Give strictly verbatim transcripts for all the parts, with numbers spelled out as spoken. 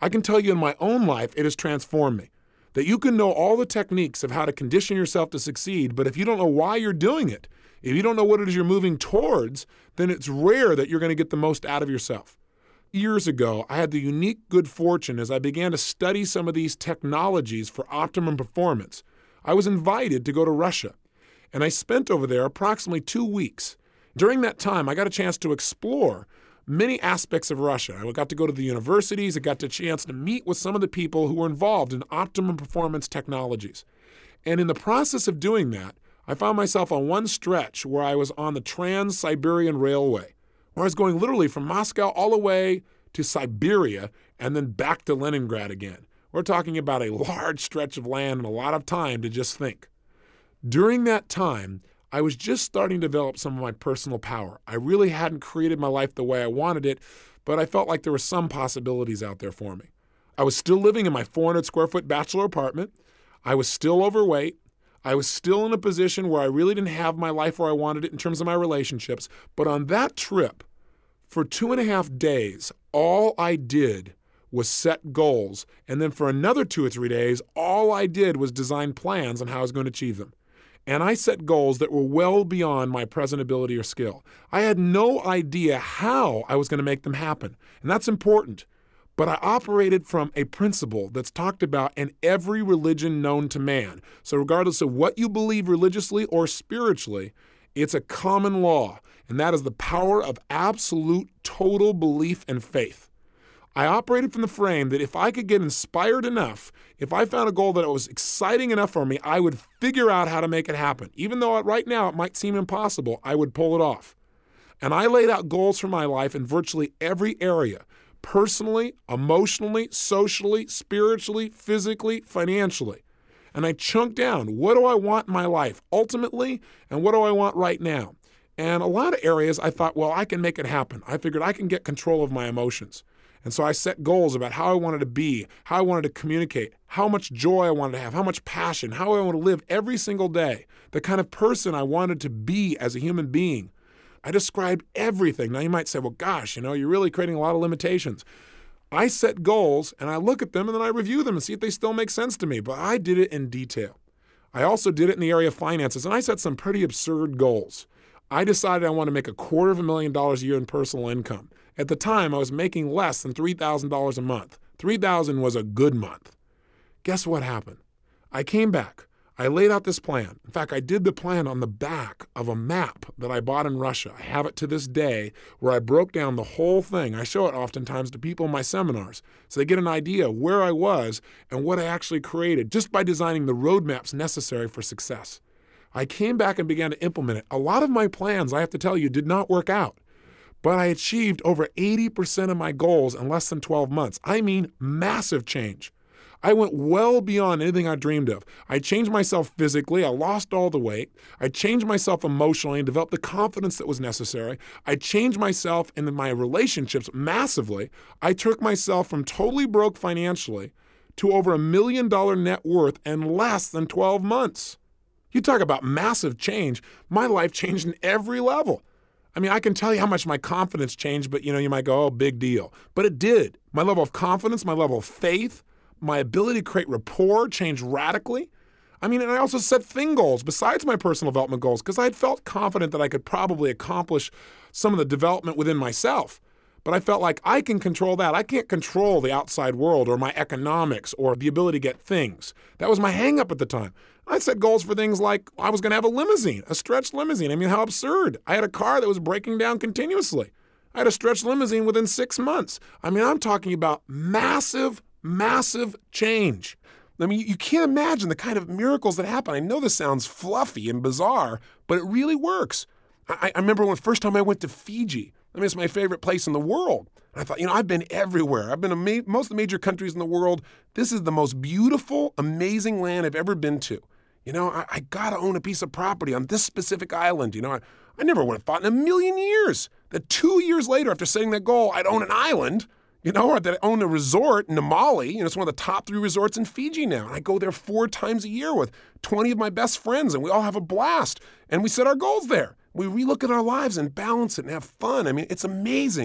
I can tell you in my own life, it has transformed me. That you can know all the techniques of how to condition yourself to succeed, but if you don't know why you're doing it, if you don't know what it is you're moving towards, then it's rare that you're going to get the most out of yourself. Years ago, I had the unique good fortune as I began to study some of these technologies for optimum performance. I was invited to go to Russia, and I spent over there approximately two weeks. During that time, I got a chance to explore many aspects of Russia. I got to go to the universities. I got the chance to meet with some of the people who were involved in optimum performance technologies. And in the process of doing that, I found myself on one stretch where I was on the Trans-Siberian Railway, where I was going literally from Moscow all the way to Siberia and then back to Leningrad again. We're talking about a large stretch of land and a lot of time to just think. During that time, I was just starting to develop some of my personal power. I really hadn't created my life the way I wanted it, but I felt like there were some possibilities out there for me. I was still living in my four hundred square foot bachelor apartment. I was still overweight. I was still in a position where I really didn't have my life where I wanted it in terms of my relationships. But on that trip, for two and a half days, all I did was set goals. And then for another two or three days, all I did was design plans on how I was going to achieve them. And I set goals that were well beyond my present ability or skill. I had no idea how I was going to make them happen. And that's important. But I operated from a principle that's talked about in every religion known to man. So regardless of what you believe religiously or spiritually, it's a common law. And that is the power of absolute total belief and faith. I operated from the frame that if I could get inspired enough, if I found a goal that was exciting enough for me, I would figure out how to make it happen. Even though right now it might seem impossible, I would pull it off. And I laid out goals for my life in virtually every area, personally, emotionally, socially, spiritually, physically, financially. And I chunked down, what do I want in my life ultimately, and what do I want right now? And a lot of areas I thought, well, I can make it happen. I figured I can get control of my emotions. And so I set goals about how I wanted to be, how I wanted to communicate, how much joy I wanted to have, how much passion, how I want to live every single day, the kind of person I wanted to be as a human being. I described everything. Now you might say, well, gosh, you know, you're really creating a lot of limitations. I set goals and I look at them and then I review them and see if they still make sense to me. But I did it in detail. I also did it in the area of finances, and I set some pretty absurd goals. I decided I want to make a quarter of a million dollars a year in personal income. At the time, I was making less than three thousand dollars a month. three thousand dollars was a good month. Guess what happened? I came back. I laid out this plan. In fact, I did the plan on the back of a map that I bought in Russia. I have it to this day where I broke down the whole thing. I show it oftentimes to people in my seminars so they get an idea of where I was and what I actually created just by designing the roadmaps necessary for success. I came back and began to implement it. A lot of my plans, I have to tell you, did not work out. But I achieved over eighty percent of my goals in less than twelve months. I mean, massive change. I went well beyond anything I dreamed of. I changed myself physically. I lost all the weight. I changed myself emotionally and developed the confidence that was necessary. I changed myself in my relationships massively. I took myself from totally broke financially to over a million dollar net worth in less than twelve months. You talk about massive change. My life changed in every level. I mean, I can tell you how much my confidence changed, but you know, you might go, oh, big deal. But it did. My level of confidence, my level of faith, my ability to create rapport changed radically. I mean, and I also set thing goals besides my personal development goals because I had felt confident that I could probably accomplish some of the development within myself. But I felt like I can control that. I can't control the outside world or my economics or the ability to get things. That was my hang up at the time. I set goals for things like I was going to have a limousine, a stretched limousine. I mean, how absurd. I had a car that was breaking down continuously. I had a stretched limousine within six months. I mean, I'm talking about massive, massive change. I mean, you can't imagine the kind of miracles that happen. I know this sounds fluffy and bizarre, but it really works. I, I remember when the first time I went to Fiji. I mean, it's my favorite place in the world. And I thought, you know, I've been everywhere. I've been to ma- most of the major countries in the world. This is the most beautiful, amazing land I've ever been to. You know, I, I got to own a piece of property on this specific island. You know, I, I never would have thought in a million years that two years later after setting that goal, I'd own an island, you know, or that I own a resort in Namali. You know, it's one of the top three resorts in Fiji now. And I go there four times a year with twenty of my best friends, and we all have a blast. And we set our goals there. We relook at our lives and balance it and have fun. I mean, it's amazing.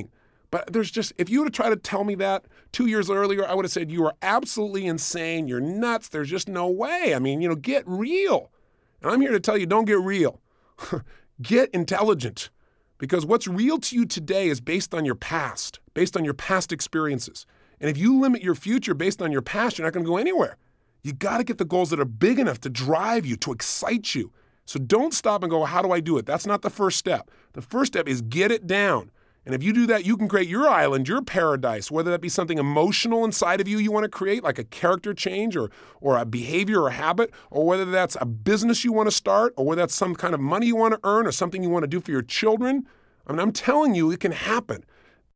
But there's just, if you would have tried to tell me that two years earlier, I would have said, you are absolutely insane. You're nuts. There's just no way. I mean, you know, get real. And I'm here to tell you, don't get real. Get intelligent. Because what's real to you today is based on your past, based on your past experiences. And if you limit your future based on your past, you're not going to go anywhere. You got to get the goals that are big enough to drive you, to excite you. So don't stop and go, how do I do it? That's not the first step. The first step is get it down. And if you do that, you can create your island, your paradise, whether that be something emotional inside of you you want to create, like a character change or, or a behavior or habit, or whether that's a business you want to start, or whether that's some kind of money you want to earn or something you want to do for your children. I mean, I'm telling you, it can happen.